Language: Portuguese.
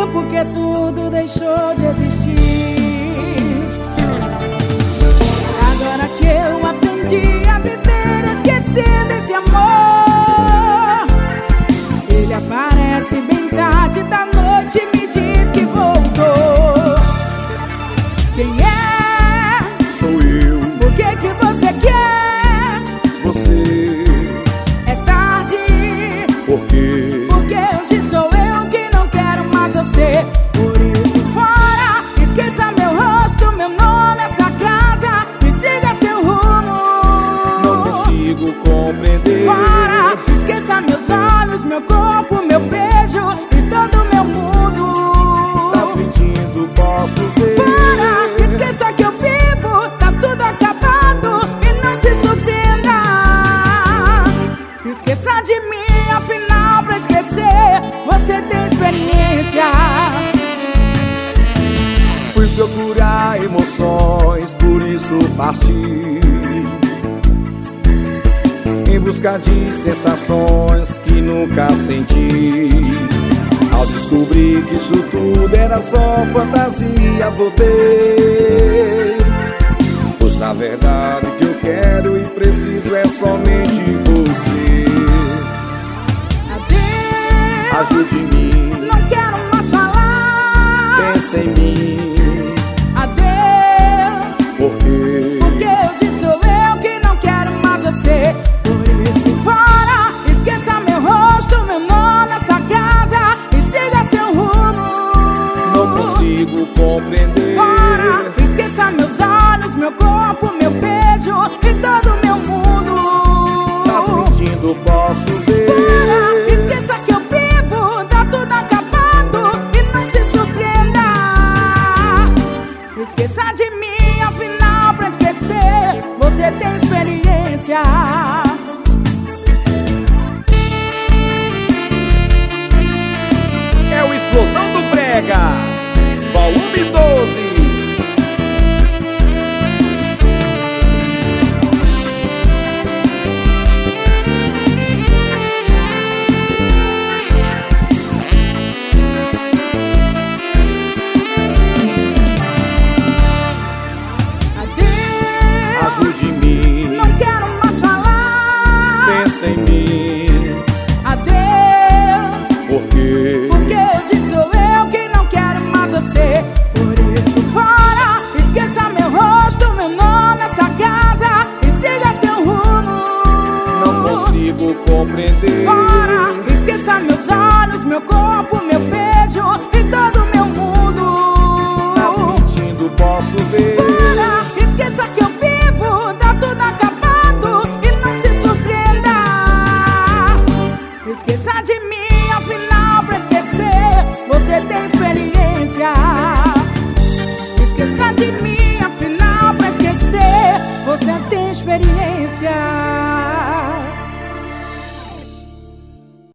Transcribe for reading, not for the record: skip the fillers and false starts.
porque tudo deixou de existir. Agora que eu aprendi a viver esquecendo esse amor, ele aparece bem tarde da noite e me diz que voltou. Quem é? Sou eu. O que você quer? Você. É tarde. Por quê? Porque hoje sou eu que não quero mais você. Por isso fora, esqueça meu rosto, meu nome, essa casa, e siga seu rumo. Não consigo compreender. Fora, esqueça meus olhos, meu corpo, meu beijo e todo meu mundo. Tás mentindo, posso ver. Fora, esqueça que eu vivo, tá tudo acabado e não se surpreenda. Esqueça de mim, afinal pra esquecer você tem experiência. Fui procurar emoções, por isso parti em busca de sensações que nunca senti. Ao descobrir que isso tudo era só fantasia, voltei. Pois na verdade o que eu quero e preciso é somente você. Adeus, ajude-me, não quero mais falar. pensa em mim. Adeus, Por quê? porque hoje sou eu que não quero mais você. Por isso fora, esqueça meu rosto, meu nome, essa casa, e siga seu rumo. Não consigo compreender. Fora, esqueça meus olhos, meu corpo, meu beijo e todo meu mundo. Tás mentindo, posso ver. Fora, esqueça que eu vivo, tá tudo acabado e não se surpreenda. Esqueça de mim, afinal pra esquecer você tem experiência. É o Explosão do Brega, volume 12. Adeus, Ajude-me, não quero mais falar. pensa em mim. Adeus, Por quê? porque hoje sou eu que não quero mais você. Por isso fora, esqueça meu rosto, meu nome, essa casa, e siga seu rumo. Não consigo compreender. Fora, esqueça meus olhos, meu corpo,